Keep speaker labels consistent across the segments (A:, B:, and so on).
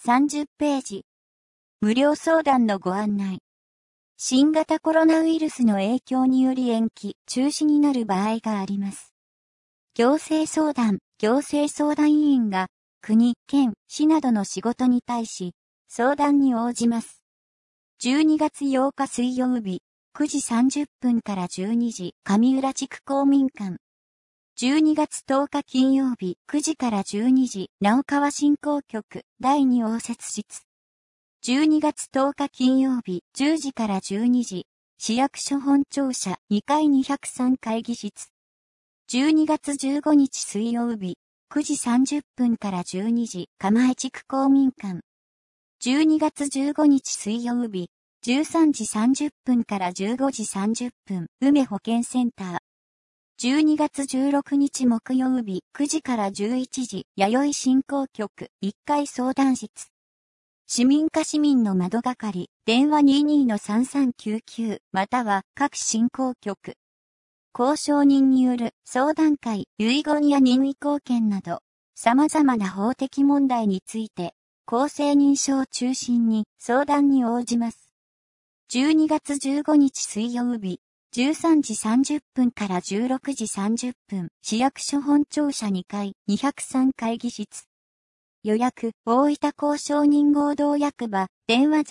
A: 30ページ。無料相談のご案内。新型コロナウイルスの影響により延期、中止になる場合があります。行政相談委員が、国、県、市などの仕事に対し、相談に応じます。12月8日水曜日、9時30分から12時、上浦地区公民館。12月10日金曜日、9時から12時、直川振興局、第2応接室。12月10日金曜日、10時から12時、市役所本庁舎、2階203会議室。12月15日水曜日、9時30分から12時、蒲江地区公民館。12月15日水曜日、13時30分から15時30分、梅保健センター。12月16日木曜日、9時から11時、弥生振興局、1階相談室。市民課市民の窓係、電話 22-3399、または各振興局。交渉人による相談会、遺言や任意貢献など、様々な法的問題について、公正認証を中心に相談に応じます。12月15日水曜日、13時30分から16時30分、市役所本庁舎2階203会議室。予約、大分交渉人合同役場、電話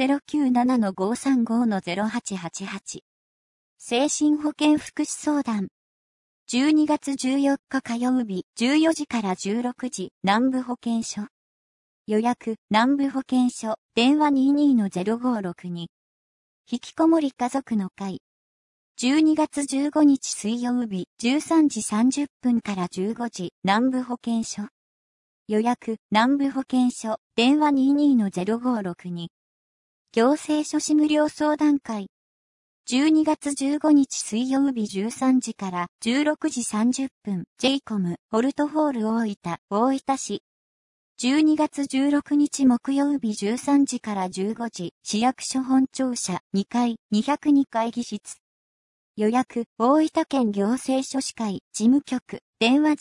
A: 097-535-0888。精神保健福祉相談。12月14日火曜日、14時から16時、南部保健所。予約、南部保健所、電話 22-0562。引きこもり家族の会。12月15日水曜日、13時30分から15時、南部保健所。予約、南部保健所、電話 22-0562。行政書士無料相談会。12月15日水曜日13時から16時30分、JCOM、ホルトホール大分市。12月16日木曜日13時から15時、市役所本庁舎2階202会議室。予約、大分県行政書士会事務局、電話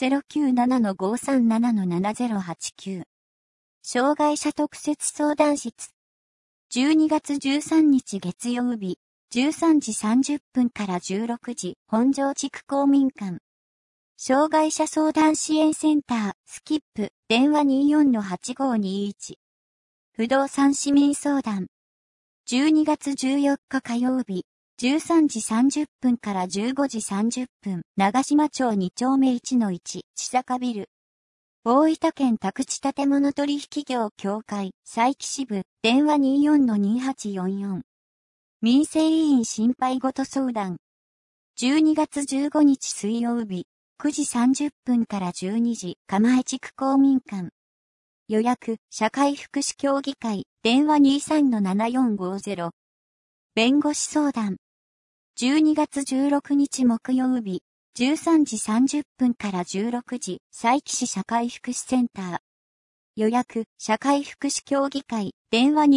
A: 097-537-7089。障害者特設相談室。12月13日月曜日、13時30分から16時、本庄地区公民館。障害者相談支援センター、スキップ、電話 24-8521。不動産市民相談。12月14日火曜日、13時30分から15時30分、長島町2丁目 1-1、千坂ビル。大分県宅地建物取引業協会、佐伯支部、電話 24-2844。民生委員心配事相談。12月15日水曜日、9時30分から12時、蒲江地区公民館。予約、社会福祉協議会、電話 23-7450。弁護士相談。12月16日木曜日、13時30分から16時、佐伯市社会福祉センター。予約、社会福祉協議会、電話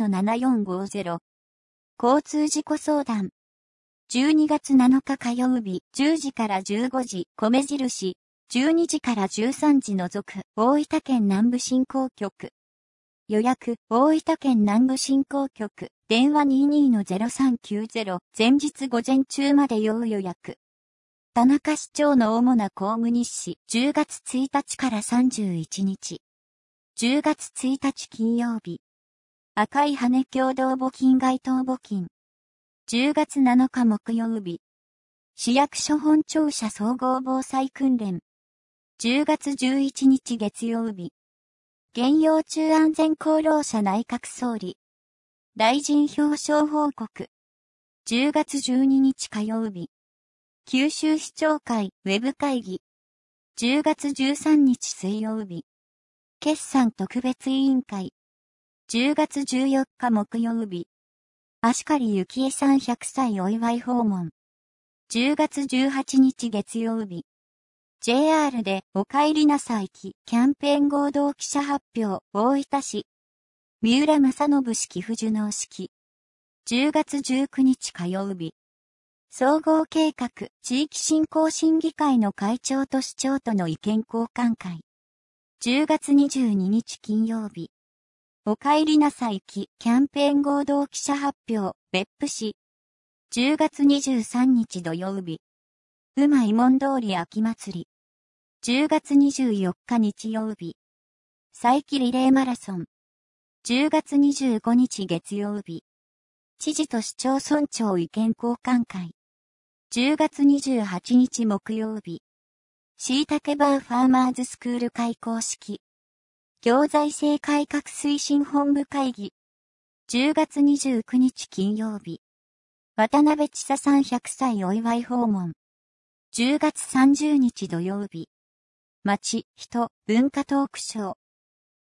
A: 23-7450。交通事故相談。12月7日火曜日、10時から15時、米印、12時から13時除く、大分県南部振興局。予約、大分県南部振興局、電話 22-0390、前日午前中まで要予約。田中市長の主な公務日誌、10月1日から31日。10月1日金曜日。赤い羽共同募金街頭募金。10月7日木曜日。市役所本庁舎総合防災訓練。10月11日月曜日。現用中安全功労者内閣総理。大臣表彰報告。10月12日火曜日。九州市長会ウェブ会議。10月13日水曜日。決算特別委員会。10月14日木曜日。芦刈幸恵さん100歳お祝い訪問。10月18日月曜日。JR でお帰りなさいキャンペーン合同記者発表大分市。三浦正信式不受納式。10月19日火曜日。総合計画地域振興審議会の会長と市長との意見交換会。10月22日金曜日。 お帰りなさいキャンペーン合同記者発表、別府市。10月23日土曜日。うまいもん通り秋祭り。10月24日日曜日。佐伯リレーマラソン。10月25日月曜日。知事と市町村長意見交換会。10月28日木曜日。椎茸バーファーマーズスクール開講式。行財政改革推進本部会議。10月29日金曜日。渡辺千佐さん100歳お祝い訪問。10月30日土曜日。町、人、文化トークショー。